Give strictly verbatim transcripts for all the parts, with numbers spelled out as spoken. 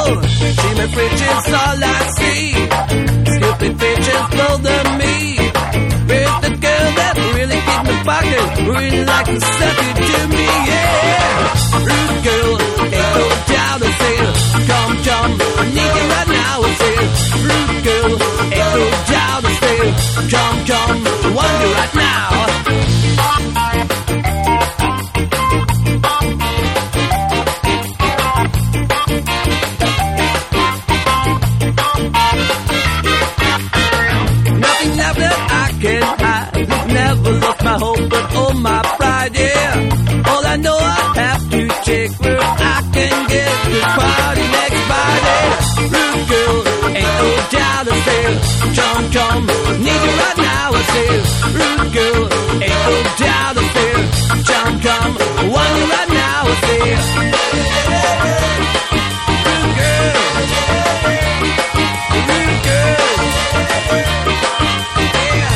girl, see my fridge is all I see. Stupid bitches bother me. Where's the girl that really keeps my pocket? Really like to suck it to me, yeah. Rude girl, ain't no doubt I say, come, come, I need you right now, I say. Rude girl, ain't no doubt I say, come, come, I want you right now. Nothing left that I can hide, never lost my hope, but oh my pride, yeah. All I know I have to check where I can get this party next Friday. Rude girl, ain't no doubt I say, come, come, need you right now, I say. Rude girl, ain't no doubt I say, come, come, want you right now, I say. Rude girl, rude girl, yeah.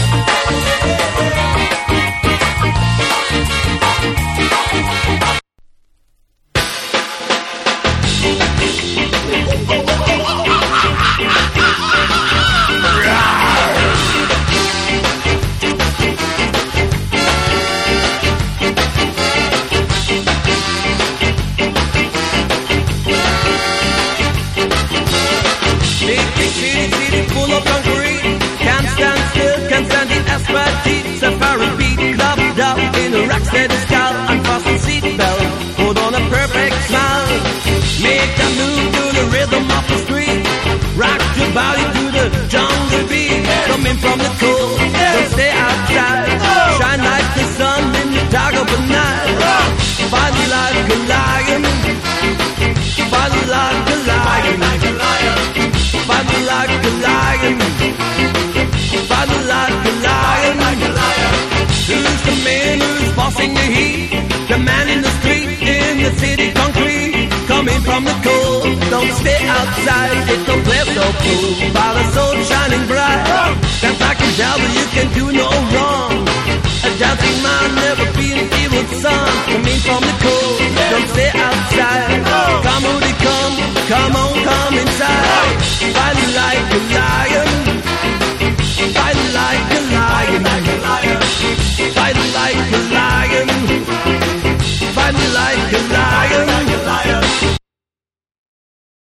Safari beat, clubbed up in a rocksteady style. Unfasten seatbelt, put on a perfect smile. Make a move to the rhythm of the street. Rock your body to the jungle beat. Coming from the cold, don't stay outside. Shine like the sun in the dark of the night. Fight like a lion, fight like a lion, fight like a lion, fight like a lion. Who's the man who's bossing the heat? The man in the street, in the city concrete. Coming from the cold, don't stay outside. It's no place so cool, by the sun shining bright. That's like a devil, you can do no wrong. A dancing man never be an evil son. Coming from the cold, don't stay outside. Come on, come, come on, come inside. Fight like a lion,